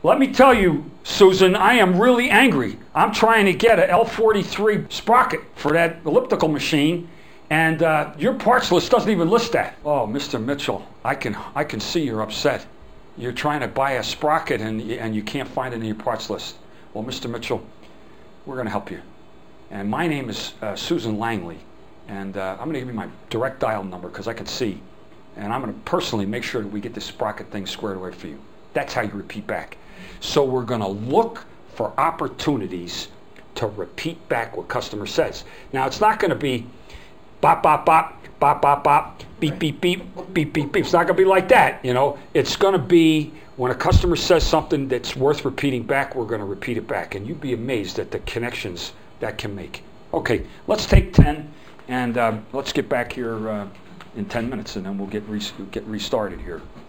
Let me tell you, Susan, I am really angry. I'm trying to get a L43 sprocket for that elliptical machine, and your parts list doesn't even list that. Oh, Mr. Mitchell, I can see you're upset. You're trying to buy a sprocket and you can't find it in your parts list. Well, Mr. Mitchell, we're going to help you. And my name is Susan Langley, and I'm going to give you my direct dial number because I can see. And I'm going to personally make sure that we get this sprocket thing squared away for you. That's how you repeat back. So we're going to look for opportunities to repeat back what customer says. Now, it's not going to be bop, bop, bop, bop, bop, bop, beep, beep, beep, beep, beep, beep. It's not going to be like that, It's going to be when a customer says something that's worth repeating back, we're going to repeat it back. And you'd be amazed at the connections that can make. Okay, let's take 10, and let's get back here in 10 minutes, and then we'll get restarted here.